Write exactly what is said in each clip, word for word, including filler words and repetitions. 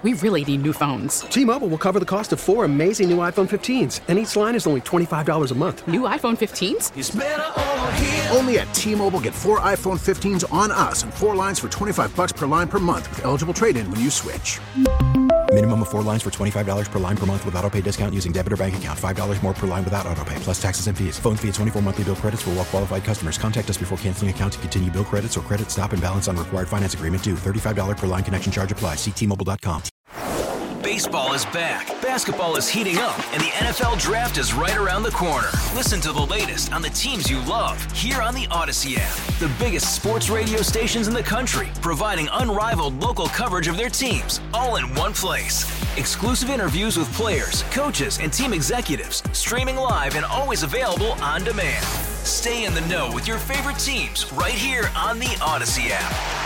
We really need new phones. T-Mobile will cover the cost of four amazing new iPhone fifteens, and each line is only twenty-five dollars a month. New iPhone fifteens? It's better over here. Only at T-Mobile, get four iPhone fifteens on us and four lines for twenty-five dollars per line per month with eligible trade-in when you switch. Minimum of four lines for twenty-five dollars per line per month with autopay discount using debit or bank account. five dollars more per line without autopay, plus taxes and fees. Phone fee at twenty-four monthly bill credits for well-qualified customers. Contact us before canceling account to continue bill credits or credit stop and balance on required finance agreement due. thirty-five dollars per line connection charge applies. See T Mobile dot com. Baseball is back, basketball is heating up, and the N F L Draft is right around the corner. Listen to the latest on the teams you love here on the Odyssey app. The biggest sports radio stations in the country, providing unrivaled local coverage of their teams, all in one place. Exclusive interviews with players, coaches, and team executives, streaming live and always available on demand. Stay in the know with your favorite teams right here on the Odyssey app.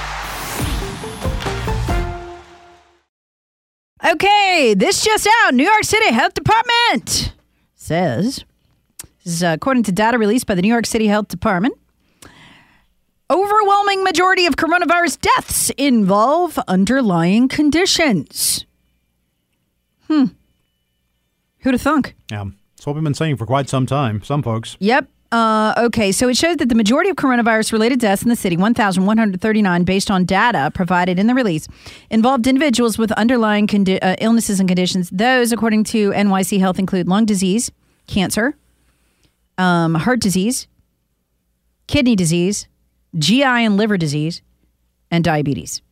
Okay, this just out. New York City Health Department says, this is uh, according to data released by the New York City Health Department, overwhelming majority of coronavirus deaths involve underlying conditions. Hmm. Who'd have thunk? Yeah, that's what we've been saying for quite some time. Some folks. Yep. Uh, okay, so it shows that the majority of coronavirus-related deaths in the city, one thousand one hundred thirty-nine, based on data provided in the release, involved individuals with underlying condi- uh, illnesses and conditions. Those, according to N Y C Health, include lung disease, cancer, um, heart disease, kidney disease, G I and liver disease, and diabetes.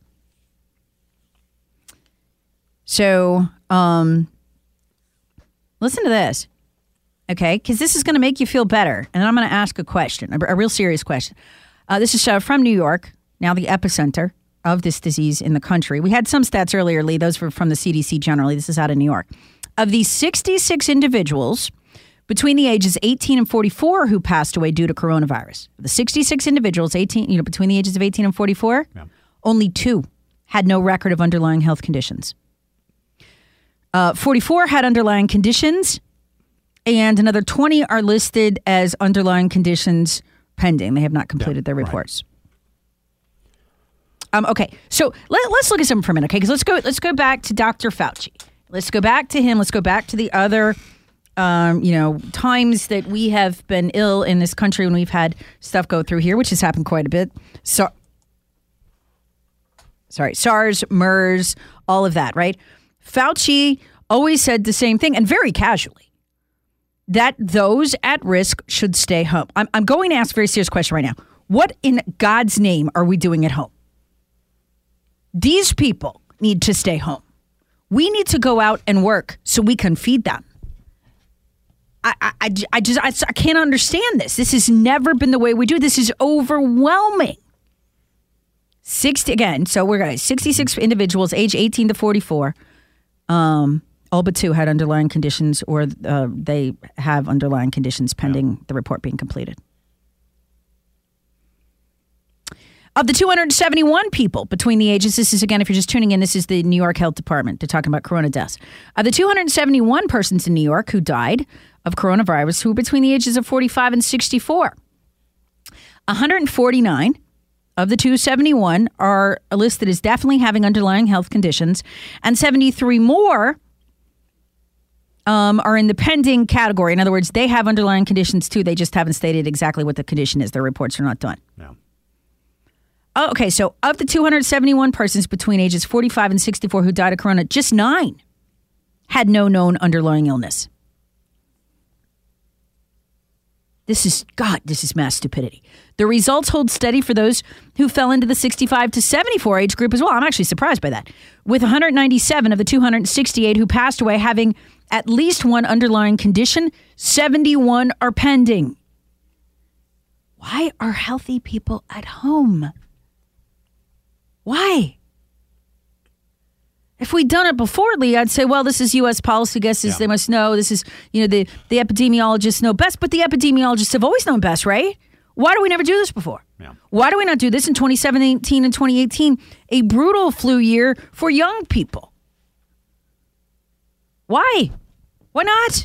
So, um, listen to this. Okay, because this is going to make you feel better. And I'm going to ask a question, a, a real serious question. Uh, this is uh, from New York, now the epicenter of this disease in the country. We had some stats earlier, Lee. Those were from the C D C generally. This is out of New York. Of these sixty-six individuals between the ages eighteen and forty-four who passed away due to coronavirus, the sixty-six individuals eighteen, you know, between the ages of eighteen and forty-four, yeah. Only two had no record of underlying health conditions. Uh, forty-four had underlying conditions. And another twenty are listed as underlying conditions pending. They have not completed yeah, their reports. Right. Um, okay, so let, let's look at something for a minute, okay? Because let's go. Let's go back to Doctor Fauci. Let's go back to him. Let's go back to the other, um, you know, times that we have been ill in this country when we've had stuff go through here, which has happened quite a bit. So, sorry, SARS, MERS, all of that, right? Fauci always said the same thing, and very casually, that those at risk should stay home. I'm, I'm going to ask a very serious question right now. What in God's name are we doing at home? These people need to stay home. We need to go out and work so we can feed them. I, I, I, I just I, I can't understand this. This has never been the way we do. This is overwhelming. sixty again. So we're going sixty-six individuals, age eighteen to forty-four. Um. All but two had underlying conditions, or uh, they have underlying conditions pending yeah. the report being completed. Of the two hundred seventy-one people between the ages, this is, again, if you're just tuning in, this is the New York Health Department. They're talking about corona deaths. Of the two hundred seventy-one persons in New York who died of coronavirus who were between the ages of forty-five and sixty-four, one hundred forty-nine of the two hundred seventy-one are listed as definitely having underlying health conditions, and seventy-three more Um, are in the pending category. In other words, they have underlying conditions too. They just haven't stated exactly what the condition is. Their reports are not done. No. Oh, okay, so of the two hundred seventy-one persons between ages forty-five and sixty-four who died of corona, just nine had no known underlying illness. This is, God, this is mass stupidity. The results hold steady for those who fell into the sixty-five to seventy-four age group as well. I'm actually surprised by that. With one hundred ninety-seven of the two hundred sixty-eight who passed away having at least one underlying condition, seventy-one are pending. Why are healthy people at home? Why? If we'd done it before, Lee, I'd say, well, this is U S policy. Guesses, yeah. They must know. This is, you know, the, the epidemiologists know best. But the epidemiologists have always known best, right? Why do we never do this before? Yeah. Why do we not do this in twenty seventeen and twenty eighteen, a brutal flu year for young people? Why? Why not?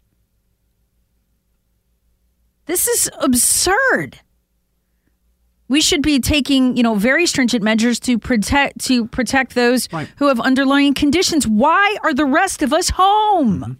This is absurd. We should be taking, you know, very stringent measures to protect to protect those right. who have underlying conditions. Why are the rest of us home? Mm-hmm.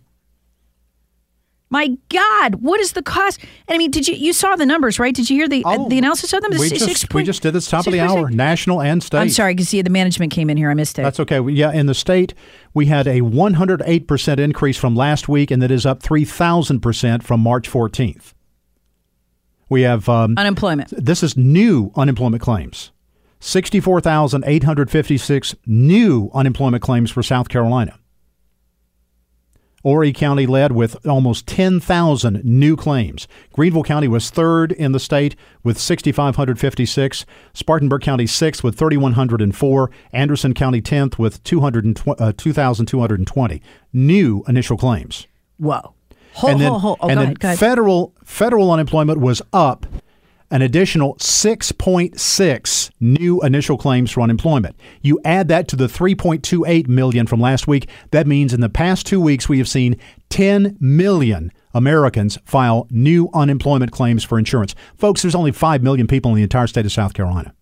My God, what is the cost? And I mean, did you you saw the numbers, right? Did you hear the oh, uh, the analysis of them? The we, six, just, six we just did this top of the hour, national and state. I'm sorry, because see, the management came in here. I missed it. That's okay. Yeah, in the state, we had a one hundred eight percent increase from last week, and that is up three thousand percent from March fourteenth. We have um, unemployment. This is new unemployment claims. sixty-four thousand eight hundred fifty-six new unemployment claims for South Carolina. Horry County led with almost ten thousand new claims. Greenville County was third in the state with six thousand five hundred fifty-six. Spartanburg County sixth with three thousand one hundred four. Anderson County tenth with two thousand two hundred twenty new initial claims. Whoa. Hold, and then, hold, hold. Oh, and go then ahead, go ahead. federal federal unemployment was up an additional six point six new initial claims for unemployment. You add that to the three point two eight million from last week. That means in the past two weeks we have seen ten million Americans file new unemployment claims for insurance. Folks, there's only five million people in the entire state of South Carolina.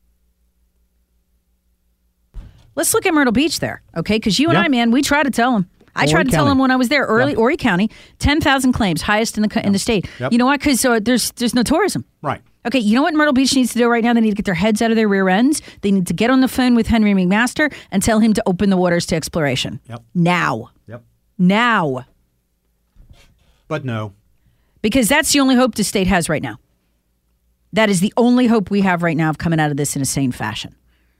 Let's look at Myrtle Beach there, okay? Because you and yeah. I, man, we try to tell them. I Horry tried to County. tell them when I was there, early Yep. Horry County, ten thousand claims, highest in the co- in the state. Yep. You know why? Because uh, there's there's no tourism. Right. Okay, you know what Myrtle Beach needs to do right now? They need to get their heads out of their rear ends. They need to get on the phone with Henry McMaster and tell him to open the waters to exploration. Yep. Now. Yep. Now. But no. Because that's the only hope the state has right now. That is the only hope we have right now of coming out of this in a sane fashion.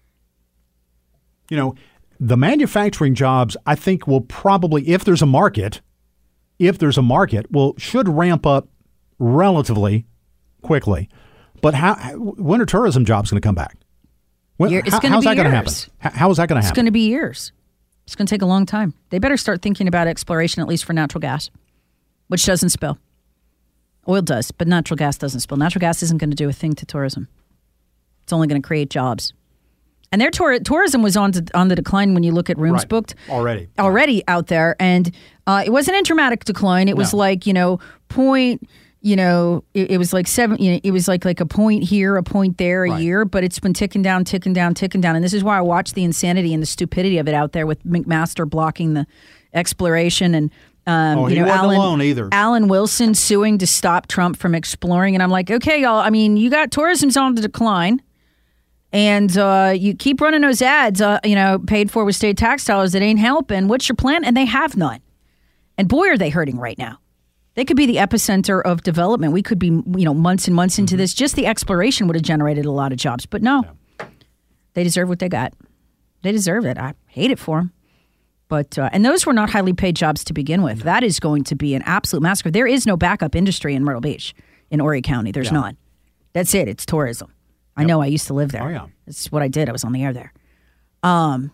You know, the manufacturing jobs, I think, will probably, if there's a market, if there's a market, will should ramp up relatively quickly. But how? When are tourism jobs going to come back? When, Year- it's how, gonna how's be that going to years. happen? How, how is that going to It's happen? going to be years. It's going to take a long time. They better start thinking about exploration, at least for natural gas, which doesn't spill. Oil does, but natural gas doesn't spill. Natural gas isn't going to do a thing to tourism. It's only going to create jobs. And their tour- tourism was on to, on the decline when you look at rooms Right. booked. Already. Already out there. And uh, it wasn't a dramatic decline. It was No. like, you know, point, you know, it, it was like seven, you know, it was like like a point here, a point there a Right. year, but it's been ticking down, ticking down, ticking down. And this is why I watch the insanity and the stupidity of it out there with McMaster blocking the exploration and Um, Oh, you he know, wasn't Alan, alone either. Alan Wilson suing to stop Trump from exploring. And I'm like, okay, y'all, I mean, you got tourism's on the decline. And uh, you keep running those ads, uh, you know, paid for with state tax dollars that ain't helping. What's your plan? And they have none. And boy, are they hurting right now. They could be the epicenter of development. We could be, you know, months and months into Mm-hmm. this. Just the exploration would have generated a lot of jobs. But no, yeah. They deserve what they got. They deserve it. I hate it for them. But uh, and those were not highly paid jobs to begin with. That is going to be an absolute massacre. There is no backup industry in Myrtle Beach, in Horry County. There's Yeah. none. That's it. It's tourism. I know. I used to live there. Oh, yeah. It's what I did. I was on the air there. Um,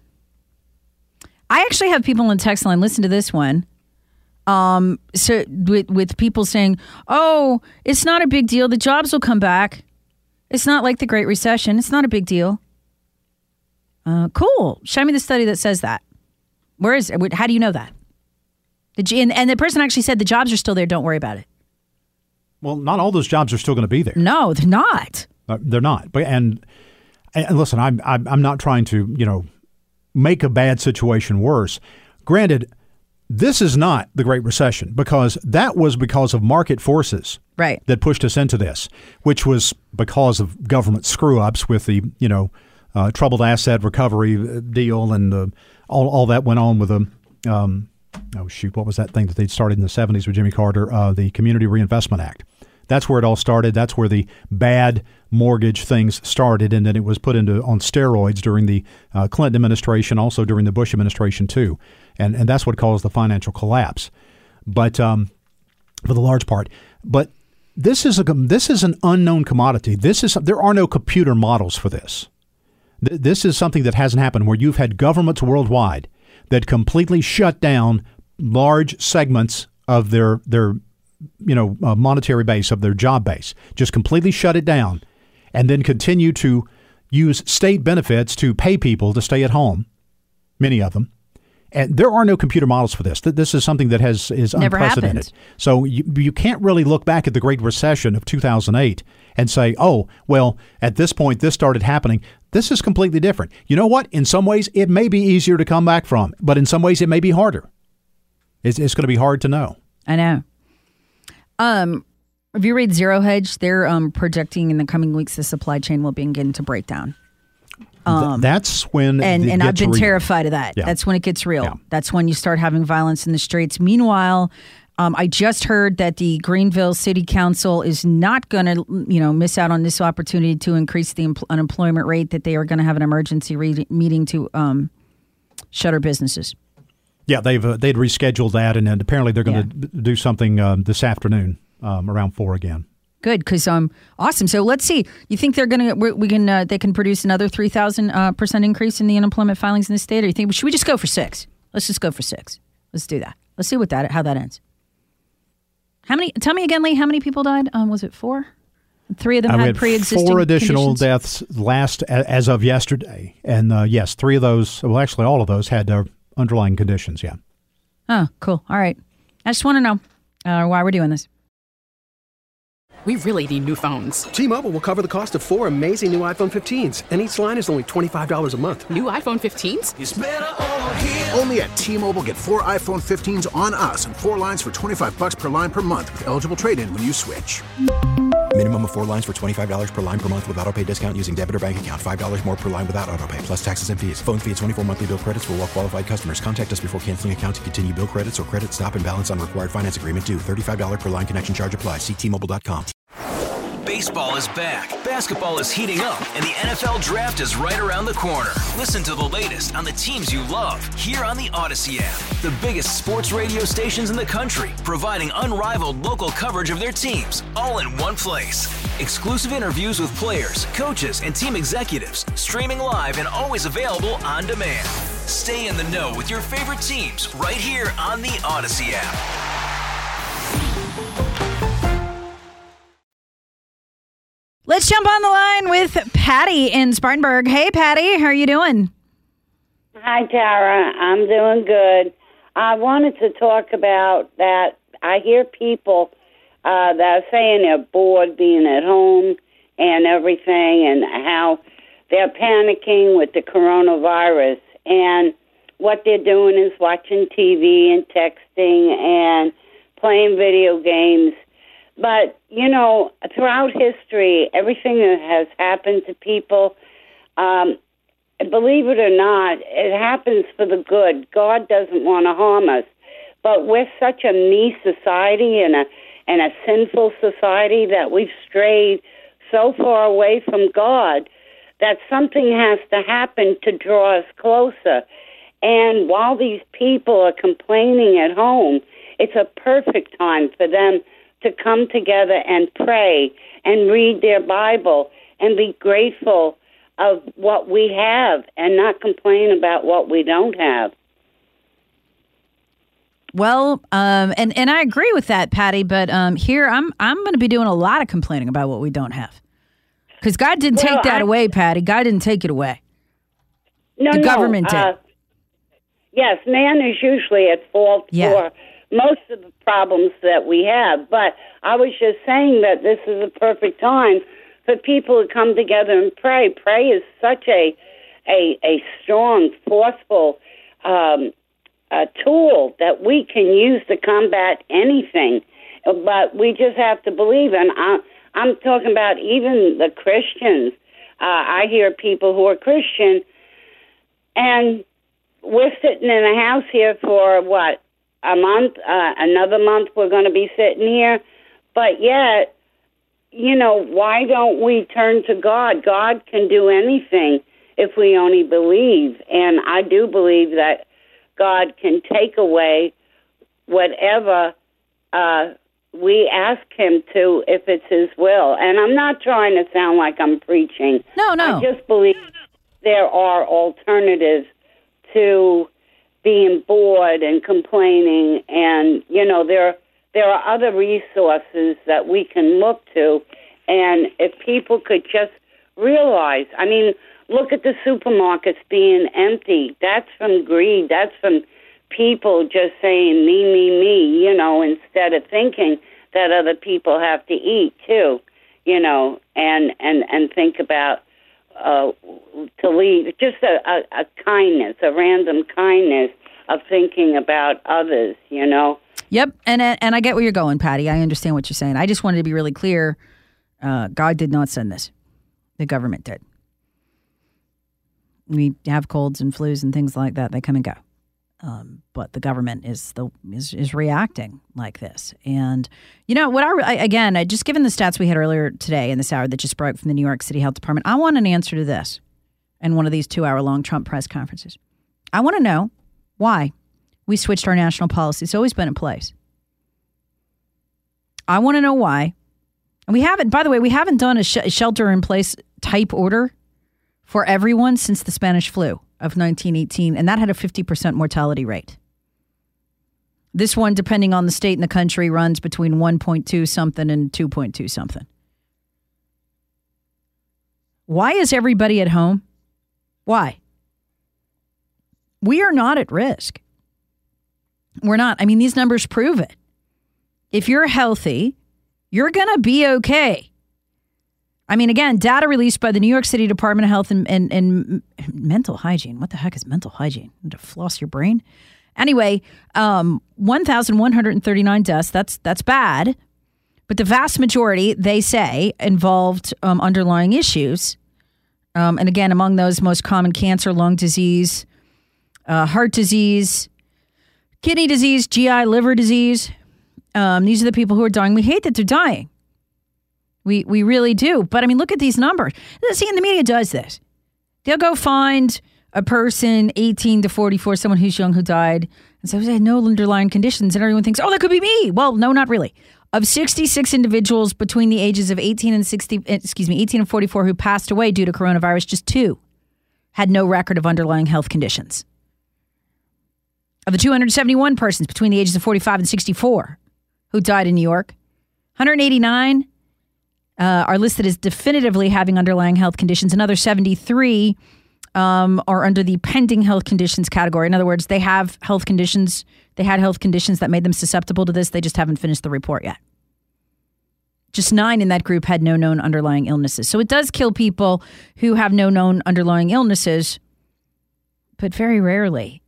I actually have people on the text line. Listen to this one. Um, so with with people saying, "Oh, it's not a big deal. The jobs will come back. It's not like the Great Recession. It's not a big deal." Uh, cool. Show me the study that says that. Where is it? How do you know that? Did you, and, and the person actually said the jobs are still there. Don't worry about it. Well, not all those jobs are still going to be there. No, they're not. Uh, they're not. But and and listen, I'm I'm I'm not trying to you know make a bad situation worse. Granted, this is not the Great Recession because that was because of market forces, right, that pushed us into this, which was because of government screw ups with the you know uh, troubled asset recovery deal and uh, all all that went on with the. Um, oh shoot, what was that thing that they started in the seventies with Jimmy Carter? Uh, the Community Reinvestment Act. That's where it all started. That's where the bad mortgage things started, and then it was put into on steroids during the uh, Clinton administration, also during the Bush administration too, and and that's what caused the financial collapse. But um, for the large part, but this is a this is an unknown commodity. This is there are no computer models for this. Th- this is something that hasn't happened where you've had governments worldwide that completely shut down large segments of their their you know, uh, monetary base of their job base, just completely shut it down and then continue to use state benefits to pay people to stay at home, many of them, And there are no computer models for this. Th- This is something that has is Never unprecedented. happened. So you, you can't really look back at the Great Recession of two thousand eight and say, oh, well, at this point, this started happening. This is completely different. You know what? In some ways, it may be easier to come back from, but in some ways, it may be harder. It's, it's going to be hard to know. I know. Um, if you read Zero Hedge, they're um, projecting in the coming weeks the supply chain will begin to break down. Um, Th- that's when and it and I've gets been real. terrified of that. Yeah. That's when it gets real. Yeah. That's when you start having violence in the streets. Meanwhile, um, I just heard that the Greenville City Council is not going to, you know, miss out on this opportunity to increase the empl- unemployment rate. That they are going to have an emergency re- meeting to um, shutter businesses. Yeah, they've uh, they'd rescheduled that, and then apparently they're going to Yeah. do something um, this afternoon um, around four again. Good, because um, awesome. So let's see. You think they're going to we, we can uh, they can produce another three thousand uh, percent increase in the unemployment filings in the state, or you think should we just go for six? Let's just go for six. Let's do that. Let's see what that how that ends. How many? Tell me again, Lee. How many people died? Um, was it four? Three of them Uh, we had had pre-existing four additional conditions? deaths last a- as of yesterday, and uh, yes, three of those. Well, actually, all of those had uh, underlying conditions. Yeah. Oh, cool. All right. I just want to know uh, why we're doing this. We really need new phones. T-Mobile will cover the cost of four amazing new iPhone fifteens, and each line is only twenty-five dollars a month. New iPhone fifteens? Only at T-Mobile, get four iPhone fifteens on us and four lines for twenty-five bucks per line per month with eligible trade-in when you switch. Minimum of four lines for twenty-five dollars per line per month with autopay discount using debit or bank account. five dollars more per line without autopay, plus taxes and fees. Phone fee at twenty-four monthly bill credits for well-qualified customers. Contact us before canceling account to continue bill credits or credit stop and balance on required finance agreement due. thirty-five dollars per line connection charge applies. See T Mobile dot com. Baseball is back, basketball is heating up, and the N F L Draft is right around the corner. Listen to the latest on the teams you love here on the Odyssey app. The biggest sports radio stations in the country, providing unrivaled local coverage of their teams, all in one place. Exclusive interviews with players, coaches, and team executives, streaming live and always available on demand. Stay in the know with your favorite teams right here on the Odyssey app. Let's jump on the line with Patty in Spartanburg. Hey, Patty, how are you doing? Hi, Tara. I'm doing good. I wanted to talk about that. I hear people uh, that are saying they're bored being at home and everything, and how they're panicking with the coronavirus. And what they're doing is watching T V and texting and playing video games. But, you know, throughout history, everything that has happened to people, um, believe it or not, it happens for the good. God doesn't want to harm us. But we're such a me society and a, and a sinful society that we've strayed so far away from God that something has to happen to draw us closer. And while these people are complaining at home, it's a perfect time for them to come together and pray and read their Bible and be grateful of what we have and not complain about what we don't have. Well, um, and, and I agree with that, Patty, but um, here I'm I'm going to be doing a lot of complaining about what we don't have. Because God didn't Well, take that I- away, Patty. God didn't take it away. No, The no, government did. uh, yes, man is usually at fault Yeah. for most of the problems that we have. But I was just saying that this is a perfect time for people to come together and pray. Pray is such a a, a strong, forceful um, a tool that we can use to combat anything. But we just have to believe. And I, I'm talking about even the Christians. Uh, I hear people who are Christian, and we're sitting in a house here for, what, a month? Uh, another month we're going to be sitting here. But yet, you know, why don't we turn to God? God can do anything if we only believe. And I do believe that God can take away whatever uh, we ask him to if it's his will. And I'm not trying to sound like I'm preaching. No, no. I just believe there are alternatives to being bored and complaining. And, you know, there, there are other resources that we can look to. And if people could just realize, I mean, look at the supermarkets being empty. That's from greed. That's from people just saying me, me, me, you know, instead of thinking that other people have to eat too, you know, and and, and think about uh, to leave just a, a, a kindness, a random kindness of thinking about others, you know. Yep, and and I get where you're going, Patty. I understand what you're saying. I just wanted to be really clear. Uh, God did not send this. The government did. We have colds and flus and things like that. They come and go. Um, but the government is the is, is reacting like this. And, you know, what I, I again, I just given the stats we had earlier today in this hour that just broke from the New York City Health Department, I want an answer to this in one of these two-hour-long Trump press conferences. I want to know why we switched our national policy. It's always been in place. I want to know why. And we haven't, by the way, we haven't done a sh- shelter-in-place type order for everyone since the Spanish flu of nineteen eighteen, and that had a fifty percent mortality rate. This one, depending on the state and the country, runs between one point two something and two point two something. Why is everybody at home? Why? We are not at risk. We're not. I mean, these numbers prove it. If you're healthy, you're going to be okay. I mean, again, data released by the New York City Department of Health and, and, and Mental Hygiene. What the heck is mental hygiene? To floss your brain? Anyway, um, one thousand one hundred thirty-nine deaths. That's that's bad. But the vast majority, they say, involved um, underlying issues. Um, and again, among those, most common cancer, lung disease, uh, heart disease, kidney disease, G I, liver disease. Um, these are the people who are dying. We hate that they're dying. We we really do. But I mean, look at these numbers. See, and the media does this. They'll go find a person eighteen to forty-four, someone who's young who died, and say, they had no underlying conditions. And everyone thinks, oh, that could be me. Well, no, not really. Of sixty-six individuals between the ages of eighteen and sixty, excuse me, eighteen and forty-four who passed away due to coronavirus, just two had no record of underlying health conditions. Of the two hundred seventy-one persons between the ages of forty-five and sixty-four who died in New York, one hundred eighty-nine Uh, are listed as definitively having underlying health conditions. Another seventy-three um, are under the pending health conditions category. In other words, they have health conditions. They had health conditions that made them susceptible to this. They just haven't finished the report yet. Just nine in that group had no known underlying illnesses. So it does kill people who have no known underlying illnesses, but very rarely.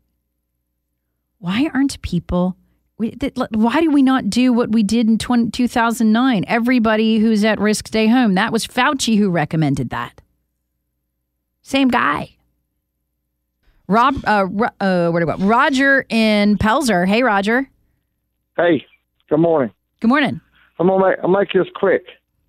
Why aren't people... Why do we not do what we did in two thousand nine? Everybody who's at risk, stay home. That was Fauci who recommended that. Same guy. Rob, uh, uh, where do we go? Roger in Pelzer. Hey, Roger. Hey, good morning. Good morning. I'm gonna make, I'll make this quick.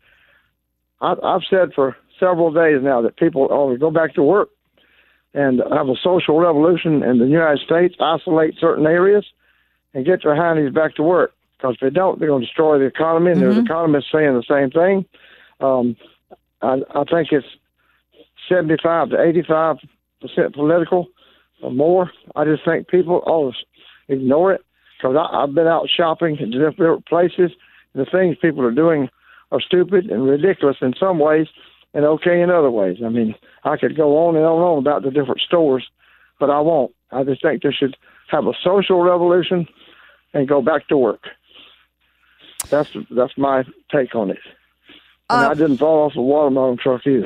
I, I've said for several days now that people ought to go back to work and have a social revolution in the United States, isolate certain areas, and get their hindies back to work. Because if they don't, they're going to destroy the economy, and mm-hmm. there's economists saying the same thing. Um, I, I think it's seventy-five to eighty-five percent political or more. I just think people ought to ignore it, because I've been out shopping in different places, and the things people are doing are stupid and ridiculous in some ways and okay in other ways. I mean, I could go on and on and on about the different stores, but I won't. I just think they should have a social revolution and go back to work. That's that's my take on it. And uh, I didn't fall off a watermelon truck either.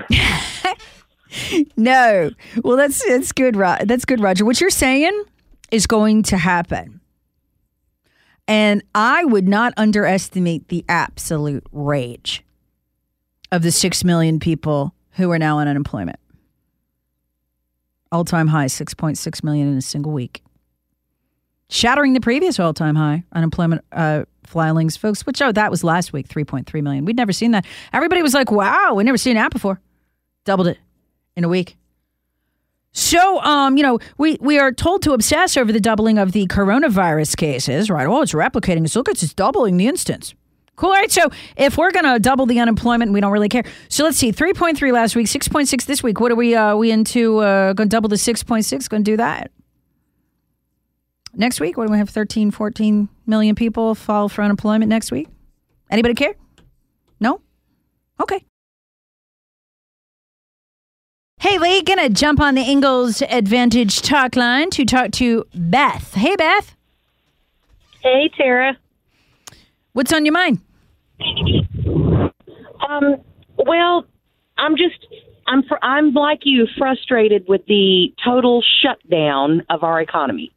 No. Well, that's that's good, That's good, Roger. What you're saying is going to happen. And I would not underestimate the absolute rage of the six million people who are now on unemployment. All-time high, six point six million in a single week. Shattering the previous all-time high unemployment uh, filings, folks, which, oh, that was last week, three point three million. We'd never seen that. Everybody was like, wow, we've never seen that before. Doubled it in a week. So, um, you know, we, we are told to obsess over the doubling of the coronavirus cases, right? Oh, it's replicating. So look, it's just doubling the instance. Cool. All right. So if we're going to double the unemployment, we don't really care. So let's see, three point three last week, six point six this week. What are we, uh, we into, uh, going to double the six point six? Going to do that. Next week, what do we have? thirteen, fourteen million people file for unemployment next week? Anybody care? No? Okay. Hey, Lee, gonna jump on the Ingalls Advantage talk line to talk to Beth. Hey, Beth. Hey, Tara. What's on your mind? Um, well, I'm just, I'm, fr- I'm like you, frustrated with the total shutdown of our economy.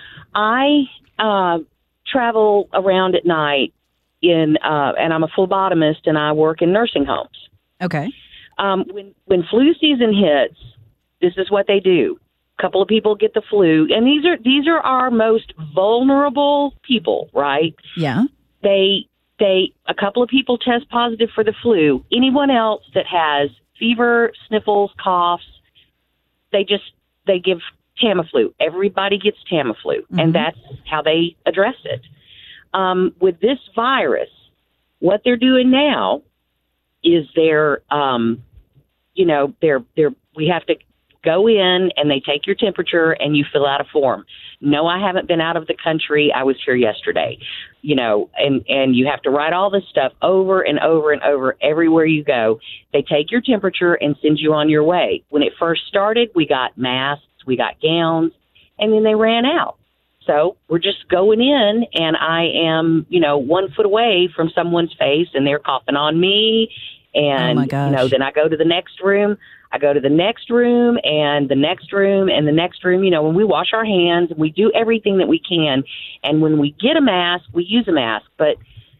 I uh, travel around at night in, uh, and I'm a phlebotomist, and I work in nursing homes. Okay. Um, when when flu season hits, this is what they do. A couple of people get the flu, and these are these are our most vulnerable people, right? Yeah. They they a couple of people test positive for the flu. Anyone else that has fever, sniffles, coughs, they just they give Tamiflu. Everybody gets Tamiflu, mm-hmm. and that's how they address it. Um, with this virus, what they're doing now is they're, um, you know, they're they're we have to go in and they take your temperature and you fill out a form. No, I haven't been out of the country. I was here yesterday, you know, and, and you have to write all this stuff over and over and over everywhere you go. They take your temperature and send you on your way. When it first started, we got masks, we got gowns, and then they ran out. So we're just going in, and I am, you know, one foot away from someone's face, and they're coughing on me. And, oh my gosh. you know, then I go to the next room. I go to the next room and the next room and the next room. You know, when we wash our hands, we do everything that we can. And when we get a mask, we use a mask. But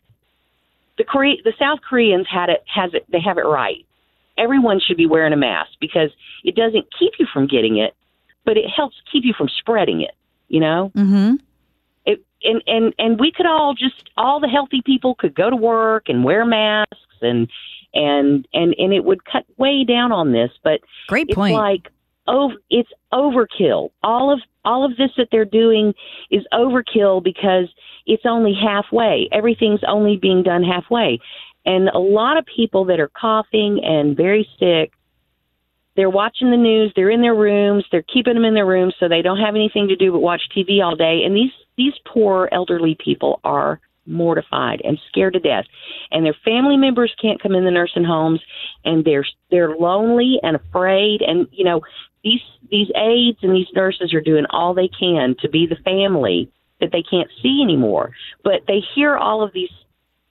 the Kore- the South Koreans had it, has it, they have it right. Everyone should be wearing a mask because it doesn't keep you from getting it, but it helps keep you from spreading it. You know, mm-hmm. it, and, and, and we could all just, all the healthy people could go to work and wear masks and, and, and, and it would cut way down on this, but great it's point. like, oh, it's overkill. All of, all of this that they're doing is overkill because it's only halfway. Everything's only being done halfway. And a lot of people that are coughing and very sick, they're watching the news. They're in their rooms. They're keeping them in their rooms so they don't have anything to do but watch T V all day. And these, these poor elderly people are mortified and scared to death. And their family members can't come in the nursing homes, and they're they're lonely and afraid. And, you know, these these aides and these nurses are doing all they can to be the family that they can't see anymore. But they hear all of these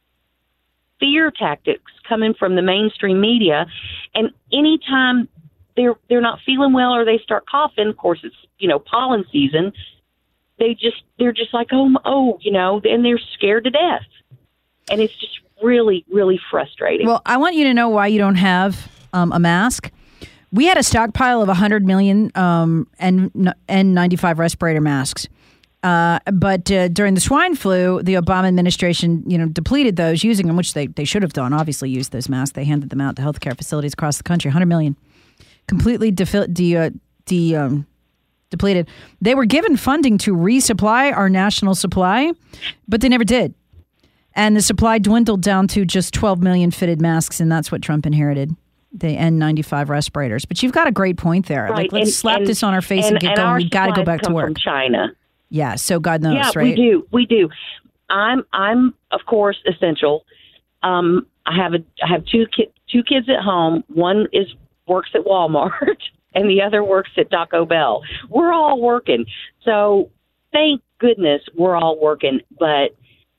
fear tactics coming from the mainstream media, and anytime they're they're not feeling well or they start coughing, of course it's, you know, pollen season, they just they're just like, oh oh you know, and they're scared to death, and it's just really really frustrating. Well, I want you to know why you don't have um, a mask. We had a stockpile of one hundred million um, N ninety-five respirator masks. Uh, but uh, during the swine flu, the Obama administration, you know, depleted those, using them, which they, they should have done, obviously used those masks. They handed them out to healthcare facilities across the country, one hundred million. Completely defi- de, uh, de, um, depleted. They were given funding to resupply our national supply, but they never did. And the supply dwindled down to just twelve million fitted masks, and that's what Trump inherited, the N ninety-five respirators. But you've got a great point there. Right. Like, let's and, slap and, this on our face and, and get and going. Our We got to go back to come work. From China. Yeah, so God knows, yeah, right? we do. We do. I'm, I'm of course, essential. Um, I have a, I have two ki- two kids at home. One is works at Walmart, and the other works at Taco Bell. We're all working, so thank goodness we're all working. But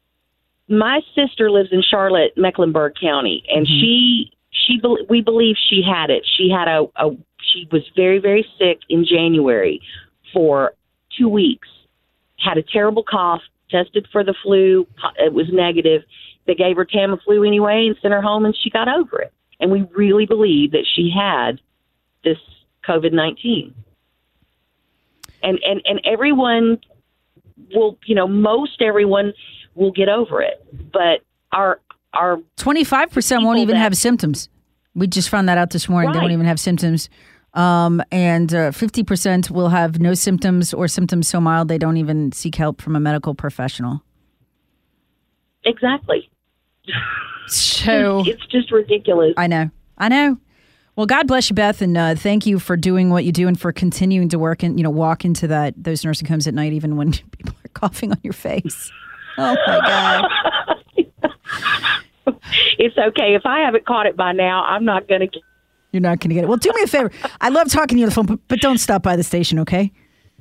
my sister lives in Charlotte, Mecklenburg County, and mm-hmm. she she we believe she had it. She had a, a she was very very sick in January for two weeks. Had a terrible cough, tested for the flu. It was negative. They gave her Tamiflu anyway and sent her home, and she got over it. And we really believe that she had this COVID nineteen. And, and, and everyone will, you know, most everyone will get over it. But our our twenty-five percent won't even that, have symptoms. We just found that out this morning. Right. They won't even have symptoms. Um, and uh, fifty percent will have no symptoms or symptoms so mild they don't even seek help from a medical professional. Exactly. So it's just ridiculous. I know. I know. Well, God bless you, Beth, and uh, thank you for doing what you do and for continuing to work and, you know, walk into that those nursing homes at night, even when people are coughing on your face. Oh my God. It's okay. If I haven't caught it by now, I'm not going to You're not going to get it. Well, do me a favor. I love talking to you on the phone, but, but don't stop by the station, okay?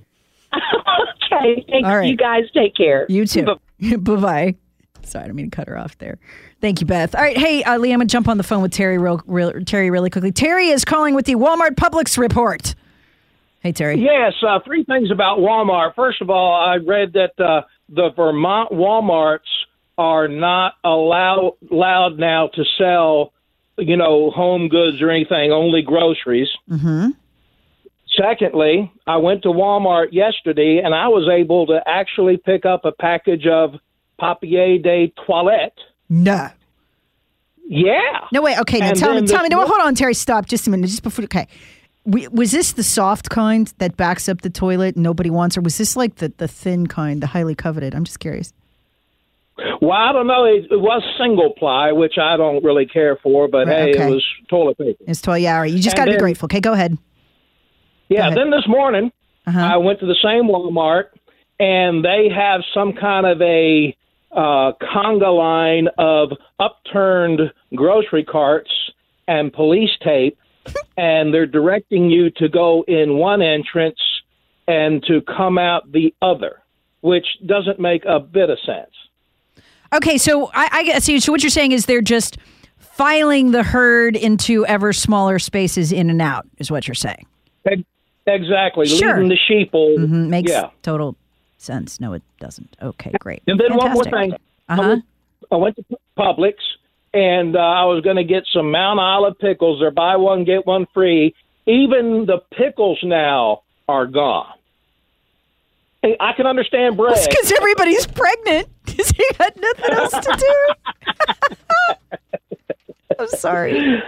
Okay. Thanks. All right. You guys take care. You too. Bye-bye. Sorry, I don't mean to cut her off there. Thank you, Beth. All right, hey, uh, Lee, I'm going to jump on the phone with Terry real, real, Terry really quickly. Terry is calling with the Walmart Publix report. Hey, Terry. Yes, uh, three things about Walmart. First of all, I read that uh, the Vermont Walmarts are not allow, allowed now to sell, you know, home goods or anything, only groceries. Mm-hmm. Secondly, I went to Walmart yesterday, and I was able to actually pick up a package of papier de toilette. No. Yeah. No, wait. Okay, now And tell me, then tell me. this- No, hold on, Terry. Stop just a minute. Just before. Okay. We, was this the soft kind that backs up the toilet and nobody wants, or was this like the, the thin kind, the highly coveted? I'm just curious. Well, I don't know. It, it was single ply, which I don't really care for, but Right, hey, okay. it was toilet paper. It's toilet. Yeah, all right. You just And got to be then- grateful. Okay, go ahead. Yeah, ahead. then this morning, Uh-huh. I went to the same Walmart, and they have some kind of a uh, conga line of upturned grocery carts and police tape, and they're directing you to go in one entrance and to come out the other, which doesn't make a bit of sense. Okay, so I, I guess so. What you're saying is they're just filing the herd into ever smaller spaces in and out, is what you're saying. Ex- Exactly, Sure. leaving the sheeple. Mm-hmm. Makes yeah. total sense. No, it doesn't. Okay, great. And then one more Fantastic. thing. Uh-huh. I, went, I went to Publix, and uh, I was going to get some Mount Olive pickles. They're buy one, get one free. Even the pickles now are gone. Hey, I can understand bread. It's because everybody's pregnant because they got nothing else to do. I'm sorry.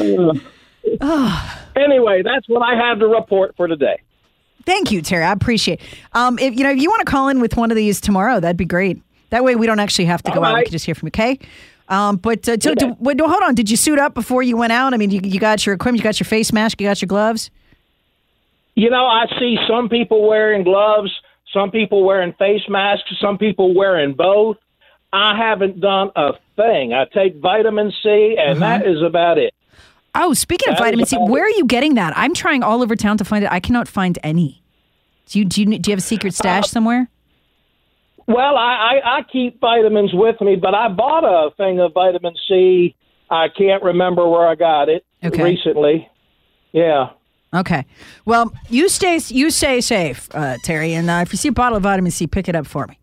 Anyway, that's what I have to report for today. Thank you, Terry. I appreciate it. Um, if you know, if you want to call in with one of these tomorrow, that'd be great. That way we don't actually have to go All out. We right. can just hear from you, okay? Um, but uh, do, do, wait, no, hold on. Did you suit up before you went out? I mean, you, you got your equipment, you got your face mask, you got your gloves? You know, I see some people wearing gloves, some people wearing face masks, some people wearing both. I haven't done a thing. I take vitamin C, and Uh-huh. that is about it. Oh, speaking of That is vitamin C, about where it. are you getting that? I'm trying all over town to find it. I cannot find any. Do you do you, do you have a secret stash somewhere? Well, I, I, I keep vitamins with me, but I bought a thing of vitamin C. I can't remember where I got it Okay. recently. Yeah. Okay. Well, you stay you stay safe, uh, Terry. And uh, if you see a bottle of vitamin C, pick it up for me.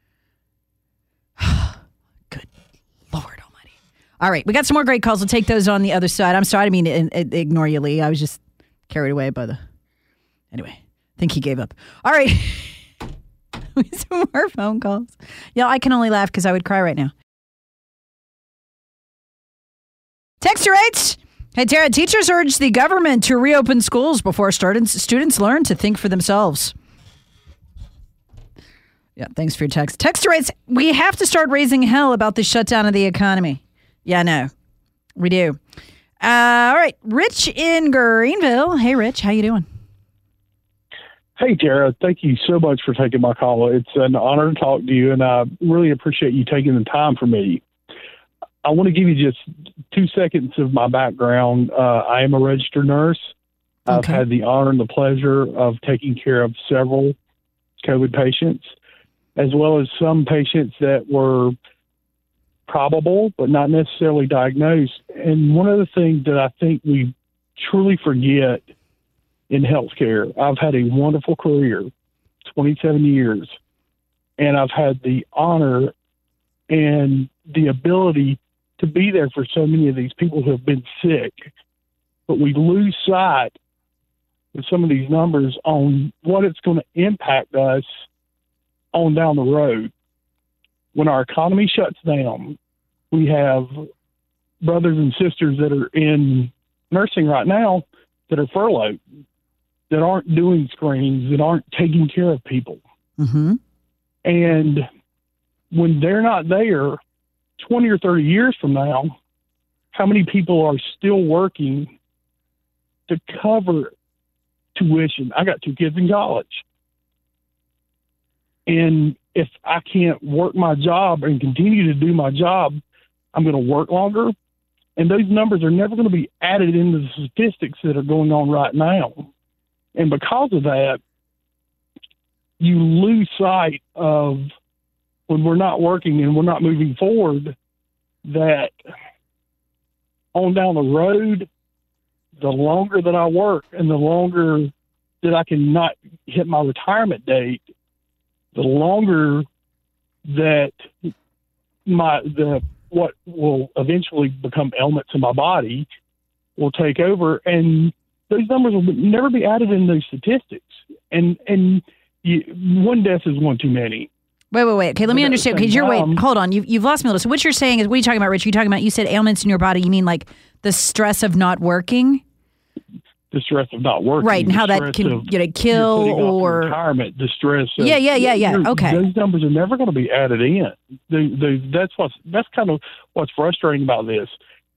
Good Lord Almighty! All right, we got some more great calls. We'll take those on the other side. I'm sorry, I didn't mean to in, in, ignore you, Lee. I was just carried away by the. Anyway, I think he gave up. All right. Some more phone calls. Yeah, I can only laugh because I would cry right now. Texter writes, hey, Tara, teachers urge the government to reopen schools before students, students learn to think for themselves. Yeah, thanks for your text. Texter writes, we have to start raising hell about the shutdown of the economy. Yeah, no, we do. Uh, all right, Rich in Greenville. Hey, Rich, how you doing? Hey, Tara, thank you so much for taking my call. It's an honor to talk to you, and I really appreciate you taking the time for me. I want to give you just two seconds of my background. Uh, I am a registered nurse. I've Okay. had the honor and the pleasure of taking care of several COVID patients, as well as some patients that were probable but not necessarily diagnosed. And one of the things that I think we truly forget in healthcare, I've had a wonderful career, twenty-seven years, and I've had the honor and the ability to be there for so many of these people who have been sick. But we lose sight with some of these numbers on what it's going to impact us on down the road. When our economy shuts down, we have brothers and sisters that are in nursing right now that are furloughed, that aren't doing screenings, that aren't taking care of people. Mm-hmm. And when they're not there, twenty or thirty years from now, how many people are still working to cover tuition? I got two kids in college. And if I can't work my job and continue to do my job, I'm going to work longer. And those numbers are never going to be added into the statistics that are going on right now. And because of that, you lose sight of when we're not working and we're not moving forward, that on down the road, the longer that I work and the longer that I can not hit my retirement date, the longer that my the what will eventually become ailments in my body will take over, and those numbers will never be added in those statistics. And and you, one death is one too many. Wait, wait, wait. Okay, let me understand. Because you're wait, hold on. You've you've lost me a little. So what you're saying is, what are you talking about, Rich? You're talking about, you said ailments in your body. You mean like the stress of not working? The stress of not working, right? And how that can you know kill or retirement, the stress. Of, yeah, yeah, yeah, yeah. Okay, those numbers are never going to be added in. They, they, that's what's that's kind of what's frustrating about this.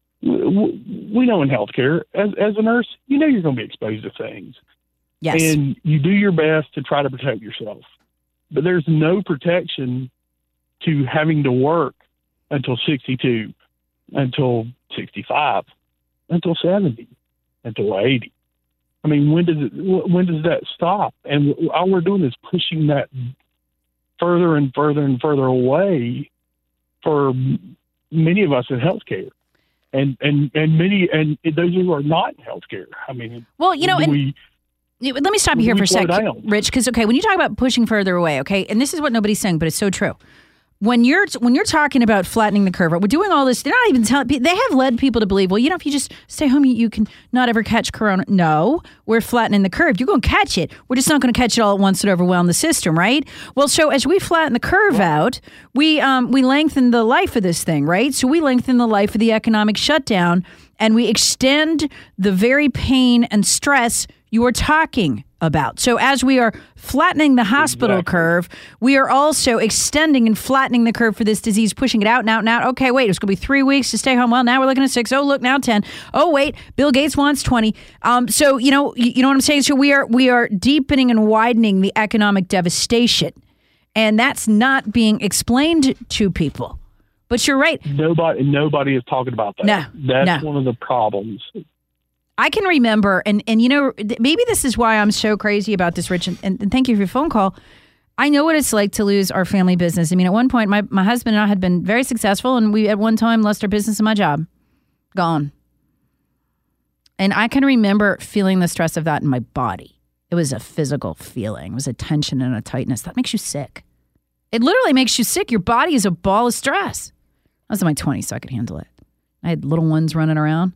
We know in healthcare, as as a nurse, you know you're going to be exposed to things. Yes, and you do your best to try to protect yourself. But there's no protection to having to work until sixty-two, until sixty-five, until seventy, until eighty. I mean, when does it? When does that stop? And all we're doing is pushing that further and further and further away for many of us in healthcare, and and and many and those who are not in healthcare. I mean, well, you know, and we. Let me stop you here for a second, Rich, because, okay, when you talk about pushing further away, okay, and this is what nobody's saying, but it's so true. When you're when you're talking about flattening the curve, we're doing all this, they're not even telling, they have led people to believe, well, you know, if you just stay home, you, you can not ever catch corona. No, we're flattening the curve. You're going to catch it. We're just not going to catch it all at once and overwhelm the system, right? Well, so as we flatten the curve out, we um, we lengthen the life of this thing, right? So we lengthen the life of the economic shutdown, and we extend the very pain and stress you are talking about. So as we are flattening the hospital exactly. curve, we are also extending and flattening the curve for this disease, pushing it out and out and out. Okay, wait, it's going to be three weeks to stay home. Well, now we're looking at six. Oh, look, now ten. Oh, wait, Bill Gates wants twenty. Um, so, you know, you, you know what I'm saying? So we are we are deepening and widening the economic devastation, and that's not being explained to people. But you're right. Nobody, nobody is talking about that. No, that's no. one of the problems. I can remember, and, and you know, maybe this is why I'm so crazy about this, Rich, and, and thank you for your phone call. I know what it's like to lose our family business. I mean, at one point, my, my husband and I had been very successful, and we at one time lost our business and my job. Gone. And I can remember feeling the stress of that in my body. It was a physical feeling. It was a tension and a tightness. That makes you sick. It literally makes you sick. Your body is a ball of stress. I was in my twenties, so I could handle it. I had little ones running around.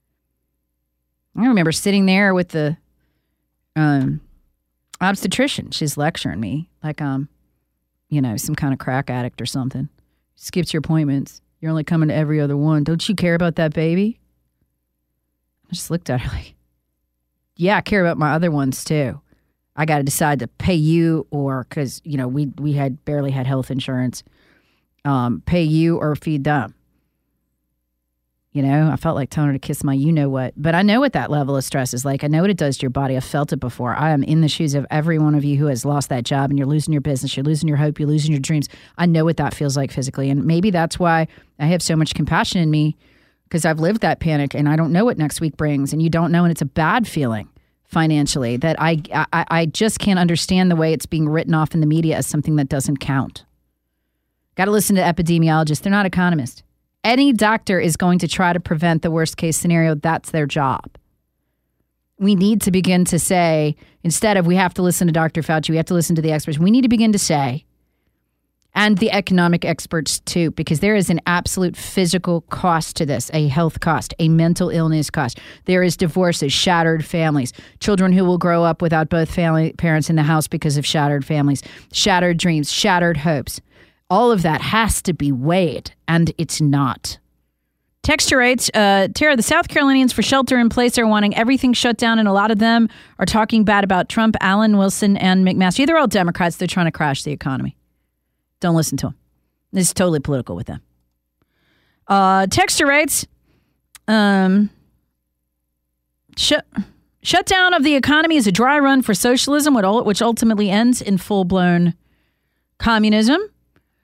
I remember sitting there with the um, obstetrician. She's lecturing me like, um, you know, some kind of crack addict or something. Skipped your appointments. You're only coming to every other one. Don't you care about that baby? I just looked at her like, yeah, I care about my other ones too. I got to decide to pay you or, because, you know, we, we had barely had health insurance, um, pay you or feed them. You know, I felt like telling her to kiss my you-know-what. But I know what that level of stress is like. I know what it does to your body. I've felt it before. I am in the shoes of every one of you who has lost that job, and you're losing your business, you're losing your hope, you're losing your dreams. I know what that feels like physically. And maybe that's why I have so much compassion in me, because I've lived that panic, and I don't know what next week brings. And you don't know, and it's a bad feeling financially that I, I, I just can't understand the way it's being written off in the media as something that doesn't count. Got to listen to epidemiologists. They're not economists. Any doctor is going to try to prevent the worst case scenario. That's their job. We need to begin to say, instead of we have to listen to Doctor Fauci, we have to listen to the experts. We need to begin to say, and the economic experts too, because there is an absolute physical cost to this, a health cost, a mental illness cost. There is divorces, shattered families, children who will grow up without both family parents in the house because of shattered families, shattered dreams, shattered hopes. All of that has to be weighed, and it's not. Texture writes, uh, Tara, the South Carolinians for shelter in place are wanting everything shut down, and a lot of them are talking bad about Trump, Allen, Wilson, and McMaster. They're all Democrats. They're trying to crash the economy. Don't listen to them. This is totally political with them. Uh, Texture writes, um, sh- shutdown of the economy is a dry run for socialism, which ultimately ends in full-blown communism.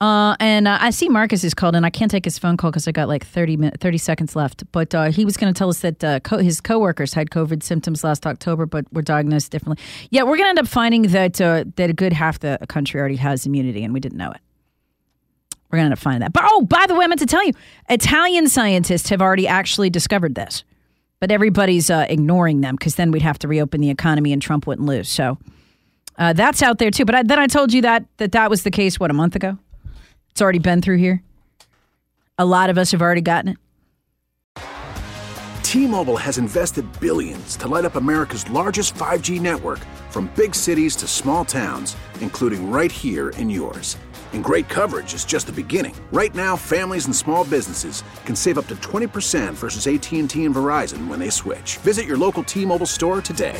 Uh, and uh, I see Marcus is called, and I can't take his phone call because I got like thirty, min- thirty seconds left. But uh, he was going to tell us that uh, co- his coworkers had COVID symptoms last October, but were diagnosed differently. Yeah, we're going to end up finding that uh, that a good half the country already has immunity, and we didn't know it. We're going to end up finding that. But oh, by the way, I meant to tell you, Italian scientists have already actually discovered this, but everybody's uh, ignoring them because then we'd have to reopen the economy and Trump wouldn't lose. So uh, that's out there too. But I, then I told you that that that was the case. What, a month ago? It's already been through here. A lot of us have already gotten it. T-Mobile has invested billions to light up America's largest five G network, from big cities to small towns, including right here in yours. And great coverage is just the beginning. Right now, families and small businesses can save up to twenty percent versus A T and T and Verizon when they switch. Visit your local T-Mobile store today.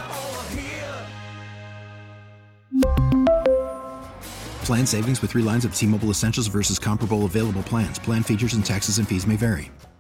Plan savings with three lines of T-Mobile Essentials versus comparable available plans. Plan features and taxes and fees may vary.